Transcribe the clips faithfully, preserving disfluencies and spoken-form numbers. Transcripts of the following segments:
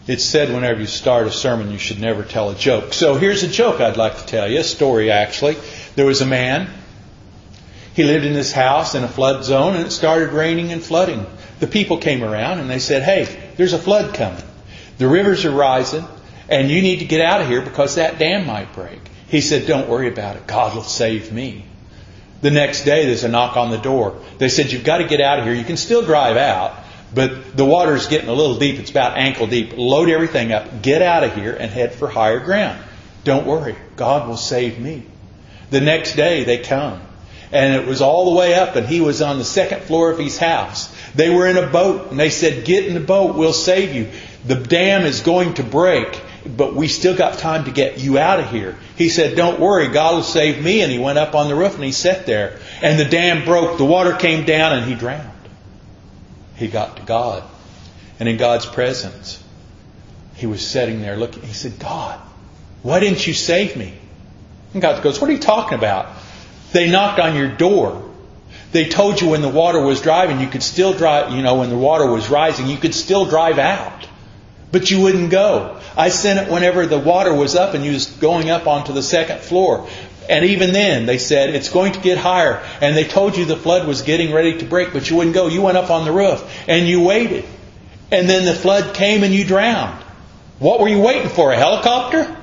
It's said whenever you start a sermon, you should never tell a joke. So here's a joke I'd like to tell you, a story actually. There was a man. He lived in this house in a flood zone, and it started raining and flooding. The people came around and they said, hey, there's a flood coming. The rivers are rising, and you need to get out of here because that dam might break. He said, don't worry about it. God will save me. The next day, there's a knock on the door. They said, you've got to get out of here. You can still drive out, but the water's getting a little deep. It's about ankle deep. Load everything up. Get out of here and head for higher ground. Don't worry. God will save me. The next day, they come. And it was all the way up, and he was on the second floor of his house. They were in a boat, and they said, get in the boat. We'll save you. The dam is going to break, but we still got time to get you out of here. He said, don't worry, God will save me. And he went up on the roof and he sat there. And the dam broke, the water came down, and he drowned. He got to God. And in God's presence, he was sitting there looking. He said, God, why didn't you save me? And God goes, what are you talking about? They knocked on your door. They told you when the water was driving, you could still drive, you know, when the water was rising, you could still drive out. But you wouldn't go. I sent it whenever the water was up and you was going up onto the second floor. And even then, they said, it's going to get higher. And they told you the flood was getting ready to break, but you wouldn't go. You went up on the roof and you waited. And then the flood came and you drowned. What were you waiting for? A helicopter?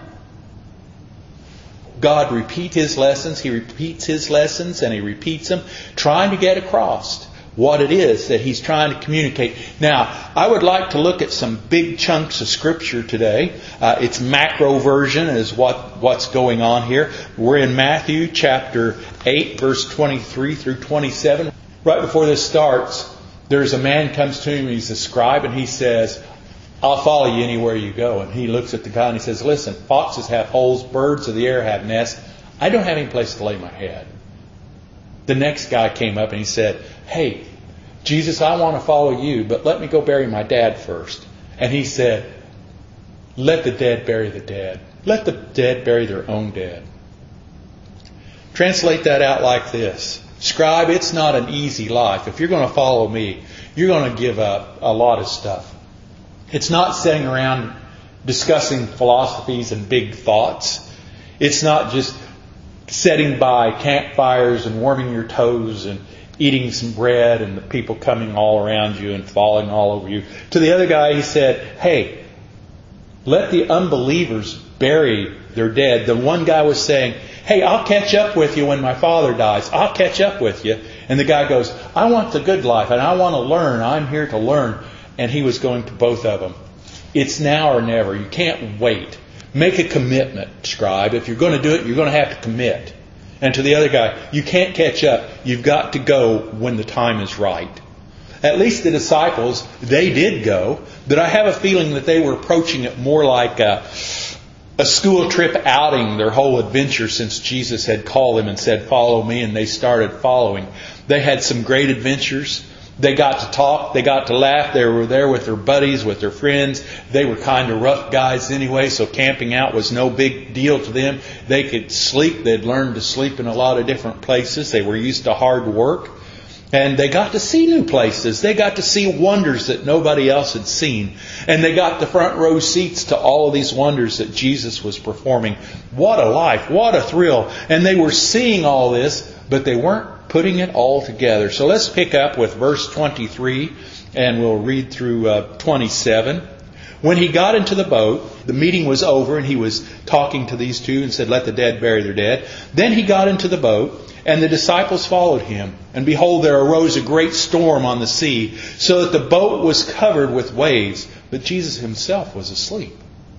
God repeats His lessons. He repeats His lessons and He repeats them, trying to get across what it is that He's trying to communicate. Now, I would like to look at some big chunks of Scripture today. Uh, it's macro version is what, what's going on here. We're in Matthew chapter eight, verse twenty-three through twenty-seven. Right before this starts, there's a man comes to him, he's a scribe, and he says, I'll follow you anywhere you go. And he looks at the guy and he says, listen, foxes have holes, birds of the air have nests. I don't have any place to lay my head. The next guy came up and he said, hey, Jesus, I want to follow you, but let me go bury my dad first. And he said, let the dead bury the dead. Let the dead bury their own dead. Translate that out like this. Scribe, it's not an easy life. If you're going to follow me, you're going to give up a lot of stuff. It's not sitting around discussing philosophies and big thoughts. It's not just sitting by campfires and warming your toes and eating some bread and the people coming all around you and falling all over you. To the other guy, he said, hey, let the unbelievers bury their dead. The one guy was saying, hey, I'll catch up with you when my father dies. I'll catch up with you. And the guy goes, I want the good life and I want to learn. I'm here to learn. And he was going to both of them. It's now or never. You can't wait. Make a commitment, scribe. If you're going to do it, you're going to have to commit. And to the other guy, you can't catch up. You've got to go when the time is right. At least the disciples, they did go. But I have a feeling that they were approaching it more like a, a school trip outing, their whole adventure since Jesus had called them and said, follow me. And they started following. They had some great adventures. They got to talk. They got to laugh. They were there with their buddies, with their friends. They were kind of rough guys anyway, so camping out was no big deal to them. They could sleep. They'd learned to sleep in a lot of different places. They were used to hard work. And they got to see new places. They got to see wonders that nobody else had seen. And they got the front row seats to all of these wonders that Jesus was performing. What a life. What a thrill. And they were seeing all this, but they weren't putting it all together. So let's pick up with verse twenty-three and we'll read through uh, twenty-seven. When he got into the boat, the meeting was over and he was talking to these two and said, let the dead bury their dead. Then he got into the boat and the disciples followed him. And behold, there arose a great storm on the sea, so that the boat was covered with waves, but Jesus himself was asleep.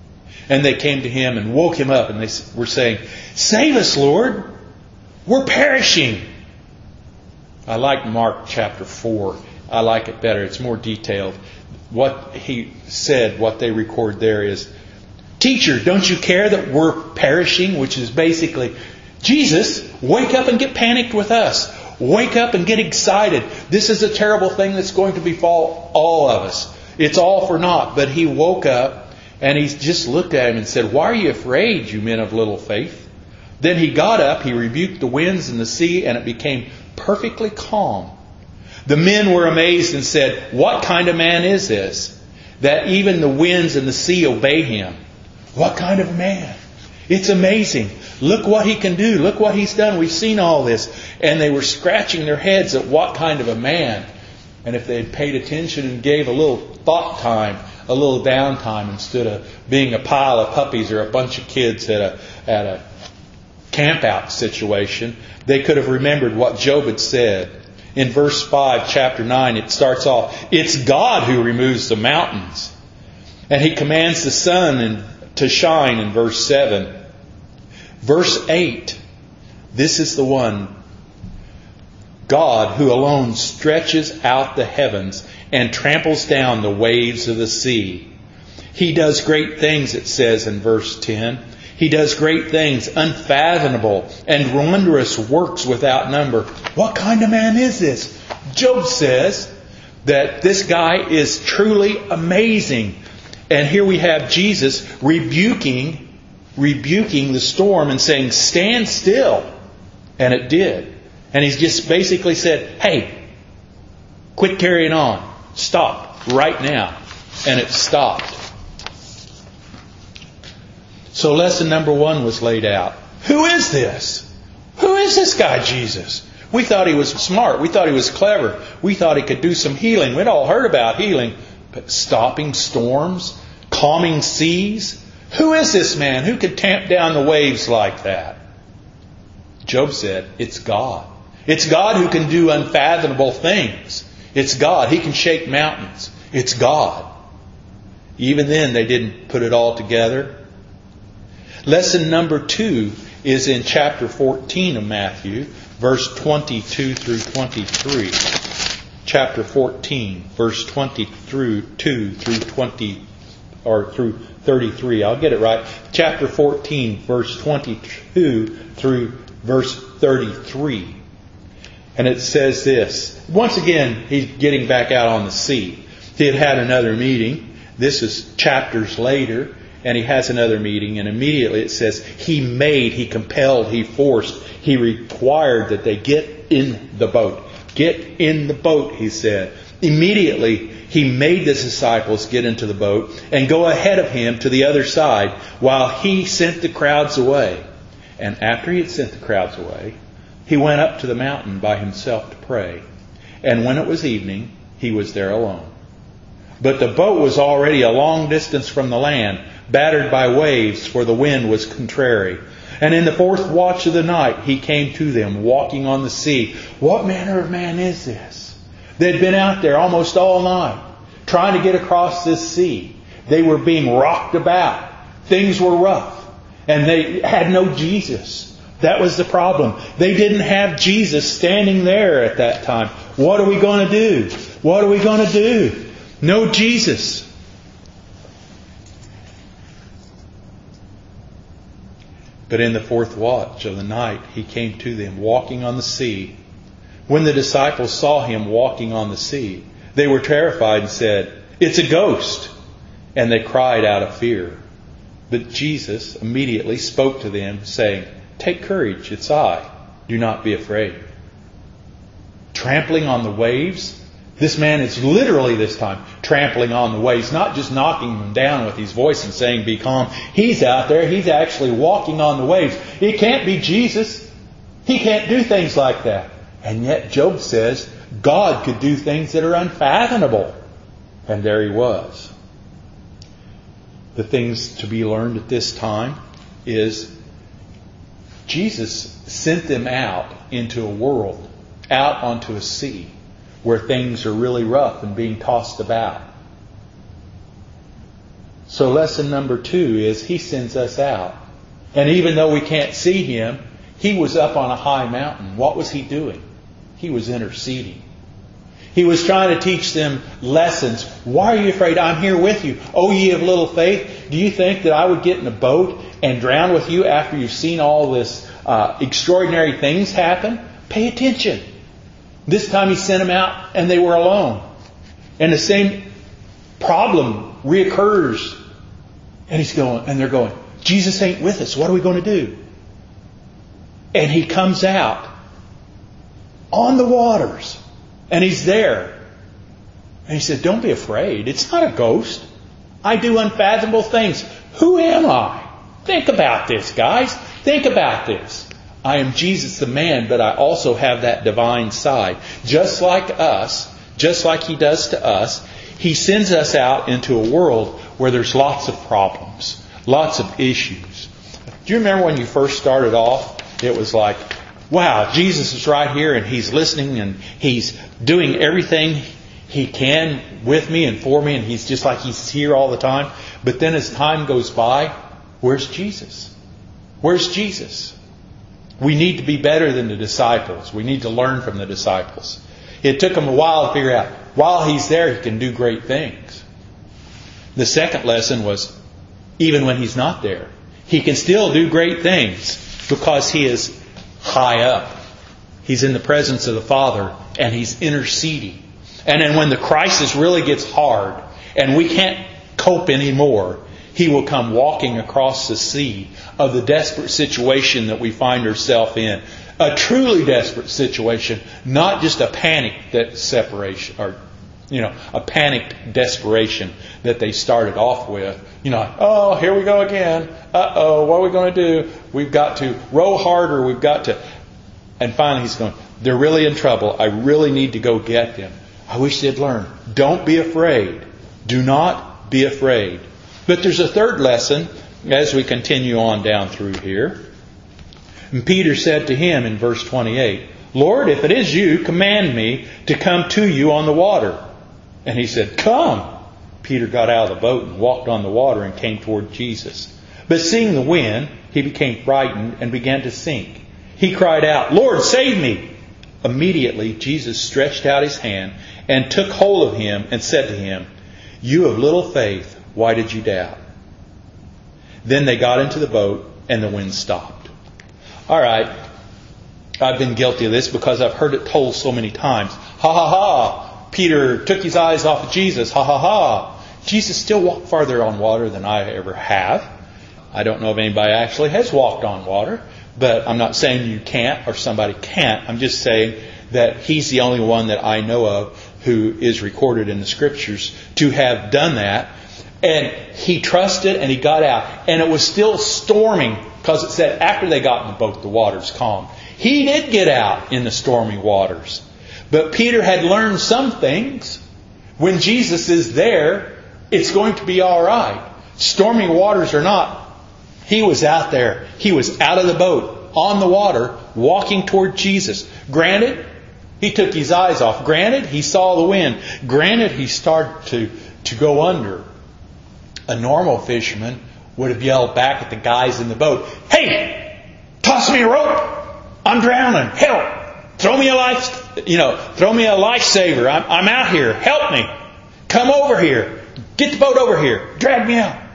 And they came to him and woke him up and they were saying, save us, Lord, we're perishing. I like Mark chapter four. I like it better. It's more detailed. What he said, what they record there is, teacher, don't you care that we're perishing? Which is basically, Jesus, wake up and get panicked with us. Wake up and get excited. This is a terrible thing that's going to befall all of us. It's all for naught. But he woke up and he just looked at him and said, why are you afraid, you men of little faith? Then he got up, he rebuked the winds and the sea, and it became perfectly calm. The men were amazed and said, what kind of man is this? that even the winds and the sea obey Him. What kind of man? It's amazing. Look what He can do. Look what He's done. We've seen all this. And they were scratching their heads at what kind of a man. And if they had paid attention and gave a little thought time, a little downtime, instead of being a pile of puppies or a bunch of kids at a at a camp out situation, they could have remembered what Job had said. In verse five, chapter nine, it starts off, it's God who removes the mountains. And He commands the sun and to shine in verse seven. Verse eight, this is the one, God who alone stretches out the heavens and tramples down the waves of the sea. He does great things, it says in verse ten. He does great things, unfathomable and wondrous works without number. What kind of man is this? Job says that this guy is truly amazing. And here we have Jesus rebuking, rebuking the storm and saying, stand still. And it did. And He's just basically said, hey, quit carrying on. Stop right now. And it stopped. So lesson number one was laid out. Who is this? Who is this guy, Jesus? We thought He was smart. We thought He was clever. We thought He could do some healing. We'd all heard about healing. But stopping storms, calming seas. Who is this man? Who could tamp down the waves like that? Job said, it's God. It's God who can do unfathomable things. It's God. He can shake mountains. It's God. Even then, they didn't put it all together. Lesson number two is in chapter fourteen of Matthew, verse twenty-two through twenty-three. Chapter fourteen, verse twenty-two through twenty, or through thirty-three. I'll get it right. Chapter fourteen, verse twenty-two through verse thirty-three. And it says this. Once again, he's getting back out on the sea. He had had another meeting. This is chapters later. And he has another meeting. And immediately it says, he made, he compelled, he forced, he required that they get in the boat. Get in the boat, he said. Immediately, he made the disciples get into the boat and go ahead of him to the other side while he sent the crowds away. And after he had sent the crowds away, he went up to the mountain by himself to pray. And when it was evening, he was there alone. But the boat was already a long distance from the land, battered by waves, for the wind was contrary. And in the fourth watch of the night, he came to them, walking on the sea. What manner of man is this? They'd been out there almost all night, trying to get across this sea. They were being rocked about. Things were rough. And they had no Jesus. That was the problem. They didn't have Jesus standing there at that time. What are we going to do? What are we going to do? No Jesus. But in the fourth watch of the night, he came to them, walking on the sea. When the disciples saw him walking on the sea, they were terrified and said, "It's a ghost!" And they cried out of fear. But Jesus immediately spoke to them, saying, "Take courage, it's I. Do not be afraid." Trampling on the waves. This man is literally this time trampling on the waves, not just knocking them down with his voice and saying, "Be calm." He's out there. He's actually walking on the waves. It can't be Jesus. He can't do things like that. And yet Job says God could do things that are unfathomable. And there he was. The things to be learned at this time is Jesus sent them out into a world, out onto a sea, where things are really rough and being tossed about. So lesson number two is He sends us out. And even though we can't see Him, He was up on a high mountain. What was He doing? He was interceding. He was trying to teach them lessons. Why are you afraid? I'm here with you. Oh, ye of little faith. Do you think that I would get in a boat and drown with you after you've seen all this uh, extraordinary things happen? Pay attention. This time He sent them out and they were alone. And the same problem reoccurs. And he's going, and they're going, Jesus ain't with us. What are we going to do? And He comes out on the waters. And He's there. And he said, don't be afraid. It's not a ghost. I do unfathomable things. Who am I? Think about this, guys. Think about this. I am Jesus the man, but I also have that divine side. Just like us, just like He does to us, He sends us out into a world where there's lots of problems, lots of issues. Do you remember when you first started off? It was like, wow, Jesus is right here and He's listening and He's doing everything He can with me and for me, and He's just like He's here all the time. But then as time goes by, where's Jesus? Where's Jesus? We need to be better than the disciples. We need to learn from the disciples. It took them a while to figure out, while He's there, He can do great things. The second lesson was, even when He's not there, He can still do great things because He is high up. He's in the presence of the Father and He's interceding. And then when the crisis really gets hard and we can't cope anymore, He will come walking across the sea of the desperate situation that we find ourselves in. A truly desperate situation, not just a panic that separation, or you know, a panicked desperation that they started off with. You know, oh, here we go again. Uh-oh, what are we going to do? We've got to row harder. We've got to... And finally He's going, they're really in trouble. I really need to go get them. I wish they'd learn. Don't be afraid. Do not be afraid. But there's a third lesson as we continue on down through here. And Peter said to Him in verse twenty-eight, Lord, if it is You, command me to come to You on the water. And He said, come. Peter got out of the boat and walked on the water and came toward Jesus. But seeing the wind, he became frightened and began to sink. He cried out, Lord, save me! Immediately Jesus stretched out His hand and took hold of him and said to him, You of little faith, why did you doubt? Then they got into the boat and the wind stopped. All right. I've been guilty of this because I've heard it told so many times. Ha ha ha! Peter took his eyes off of Jesus. Ha ha ha! Jesus still walked farther on water than I ever have. I don't know if anybody actually has walked on water, but I'm not saying you can't or somebody can't. I'm just saying that He's the only one that I know of who is recorded in the Scriptures to have done that. And he trusted and he got out. And it was still storming because it said after they got in the boat, the waters calmed. He did get out in the stormy waters. But Peter had learned some things. When Jesus is there, it's going to be all right. Stormy waters or not, he was out there. He was out of the boat, on the water, walking toward Jesus. Granted, he took his eyes off. Granted, he saw the wind. Granted, he started to, to go under. A normal fisherman would have yelled back at the guys in the boat, Hey, toss me a rope. I'm drowning. Help. Throw me a life, you know, throw me a lifesaver. I'm, I'm out here. Help me. Come over here. Get the boat over here. Drag me out.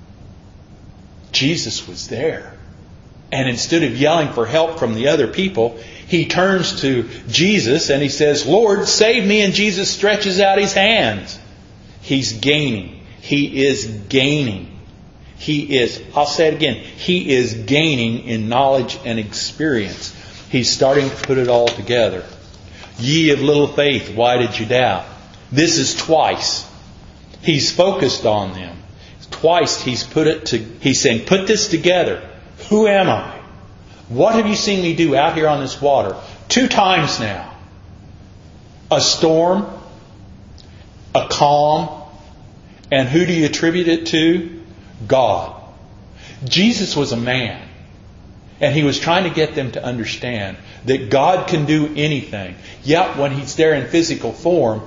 Jesus was there. And instead of yelling for help from the other people, he turns to Jesus and he says, Lord, save me. And Jesus stretches out his hands. He's gaining. He is gaining. He is, I'll say it again, he is gaining in knowledge and experience. He's starting to put it all together. Ye of little faith, why did you doubt? This is twice. He's focused on them. Twice he's put it to, he's saying, put this together. Who am I? What have you seen me do out here on this water? Two times now. A storm, a calm, and who do you attribute it to? God. Jesus was a man. And he was trying to get them to understand that God can do anything. Yet when he's there in physical form,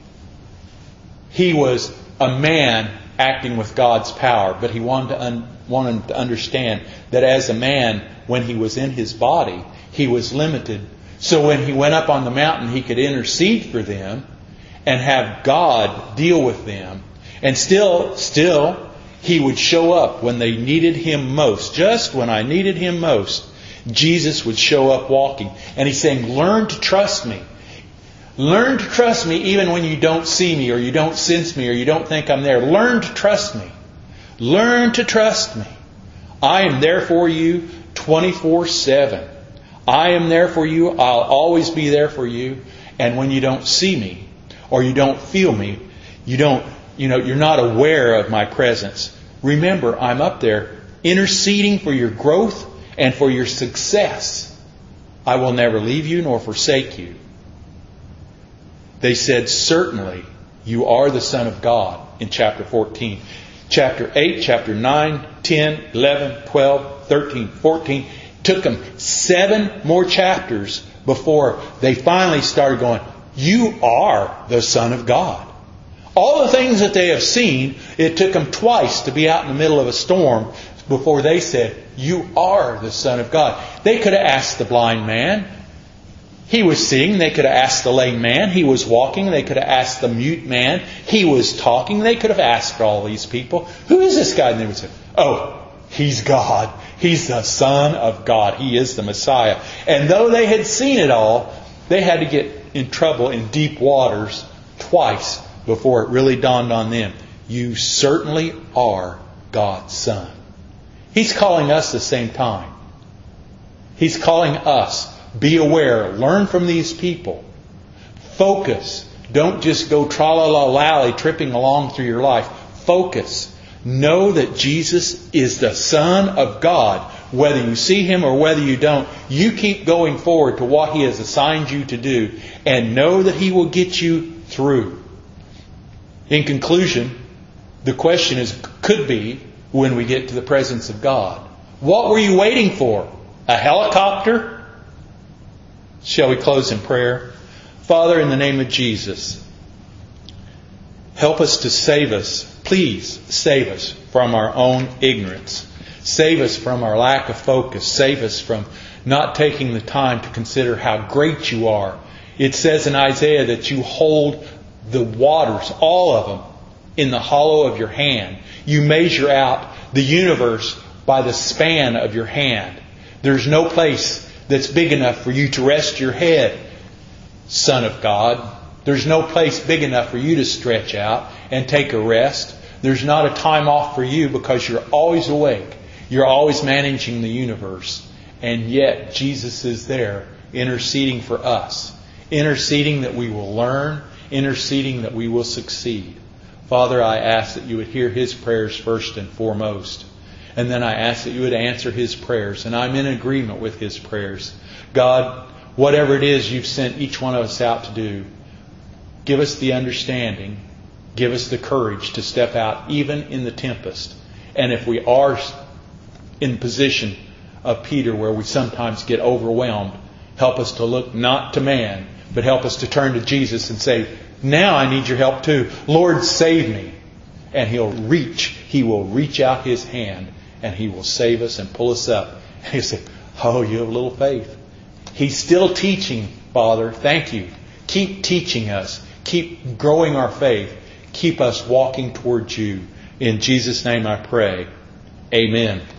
he was a man acting with God's power. But he wanted to, un- wanted to understand that as a man, when he was in his body, he was limited. So when he went up on the mountain, he could intercede for them and have God deal with them. And still, still, he would show up when they needed him most. Just when I needed him most, Jesus would show up walking. And he's saying, learn to trust me. Learn to trust me even when you don't see me or you don't sense me or you don't think I'm there. Learn to trust me. Learn to trust me. I am there for you twenty-four seven. I am there for you. I'll always be there for you. And when you don't see me, or you don't feel me, you don't, you know, you're not aware of my presence, remember, I'm up there interceding for your growth and for your success. I will never leave you nor forsake you. They said, certainly you are the Son of God in chapter fourteen. Chapter eight, chapter nine, ten, eleven, twelve, thirteen, fourteen. Took them seven more chapters before they finally started going, you are the Son of God. All the things that they have seen, it took them twice to be out in the middle of a storm before they said, you are the Son of God. They could have asked the blind man. He was seeing. They could have asked the lame man. He was walking. They could have asked the mute man. He was talking. They could have asked all these people, who is this guy? And they would say, oh, He's God. He's the Son of God. He is the Messiah. And though they had seen it all, they had to get in trouble in deep waters twice before it really dawned on them. You certainly are God's Son. He's calling us the same time. He's calling us. Be aware. Learn from these people. Focus. Don't just go tra-la-la-lally tripping along through your life. Focus. Know that Jesus is the Son of God. Whether you see Him or whether you don't, you keep going forward to what He has assigned you to do. And know that He will get you through. In conclusion, the question is, could be, when we get to the presence of God, what were you waiting for? A helicopter? Shall we close in prayer? Father, in the name of Jesus, help us to save us. Please save us from our own ignorance. Save us from our lack of focus. Save us from not taking the time to consider how great you are. It says in Isaiah that you hold the waters, all of them, in the hollow of your hand. You measure out the universe by the span of your hand. There's no place that's big enough for you to rest your head, Son of God. There's no place big enough for you to stretch out and take a rest. There's not a time off for you because you're always awake. You're always managing the universe. And yet Jesus is there interceding for us. Interceding that we will learn. Interceding that we will succeed. Father, I ask that you would hear His prayers first and foremost. And then I ask that you would answer His prayers. And I'm in agreement with His prayers. God, whatever it is you've sent each one of us out to do, give us the understanding. Give us the courage to step out even in the tempest. And if we are in the position of Peter where we sometimes get overwhelmed, help us to look not to man, but help us to turn to Jesus and say, now I need your help too. Lord, save me. And He'll reach. He will reach out His hand and He will save us and pull us up. And He'll say, oh, you have little faith. He's still teaching, Father. Thank you. Keep teaching us. Keep growing our faith. Keep us walking towards you. In Jesus' name I pray. Amen.